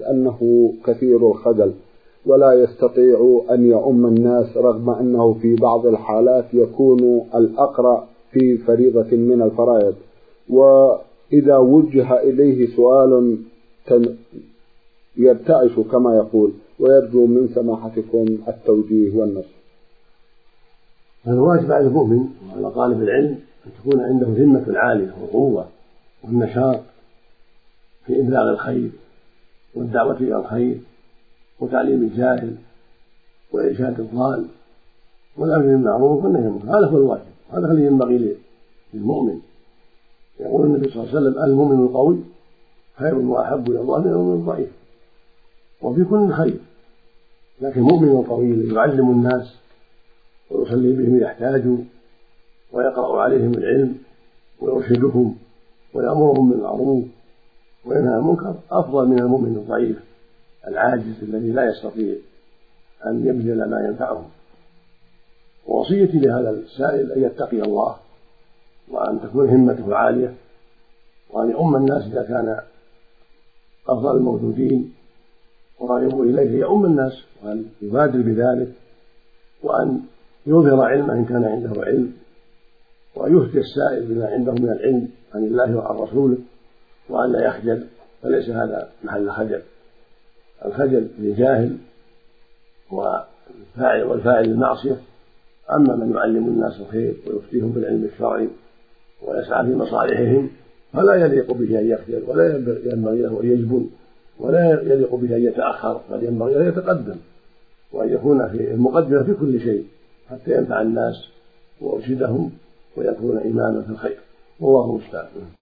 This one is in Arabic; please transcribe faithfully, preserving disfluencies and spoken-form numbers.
أنه كثير الخجل ولا يستطيع أن يؤم الناس، رغم أنه في بعض الحالات يكون الأقرأ في فريضة من الفرائض، وإذا وجه إليه سؤال يرتعش كما يقول، ويرجو من سماحتكم التوجيه والنصح. الواجب على المؤمن وعلى طالب العلم أن تكون عنده همة عالية وقوة والنشاط في إبلاغ الخير والدعوة إلى الخير وتعليم الجاهل وإرشاد الضال والأمر بالمعروف والنهي عن المنكر. هذا هو الواجب، هذا الذي ينبغي للمؤمن. يقول النبي صلى الله عليه وسلم: المؤمن القوي خير وأحب إلى الله من المؤمن الضعيف، وفي كل خير. لكن المؤمن القوي يعلم الناس ويصلي بهم إذا احتاجوا ويقرأ عليهم العلم ويرشدهم ويأمرهم بالمعروف وينهى عن المنكر أفضل من المؤمن الضعيف العاجز الذي لا يستطيع أن يبذل ما ينفعهم. ووصيتي لهذا السائل أن يتقي الله، وأن تكون همته عالية، وأن يؤم الناس إذا كان أفضل الموجودين وراغبوا إليه يؤم الناس، وأن يبادر بذلك، وأن يظهر علمه إن كان عنده علم، وأن يفتي السائل بما عنده من العلم عن الله وعن رسوله، وأن لا يخجل، فليس هذا محل خجل. الخجل للجاهل والفاعل والفاعل المعصية. أما من يعلم الناس الخير ويفتيهم بالعلم الشرعي ويسعى في مصالحهم فلا يليق به أن يخجل، ولا ينبغي له أن يجبن، ولا يليق به أن يتأخر، بل ينبغي أن يتقدم وأن يكون في المقدمة في كل شيء حتى ينفع الناس ويرشدهم ويكون إماما في الخير. والله المستعان.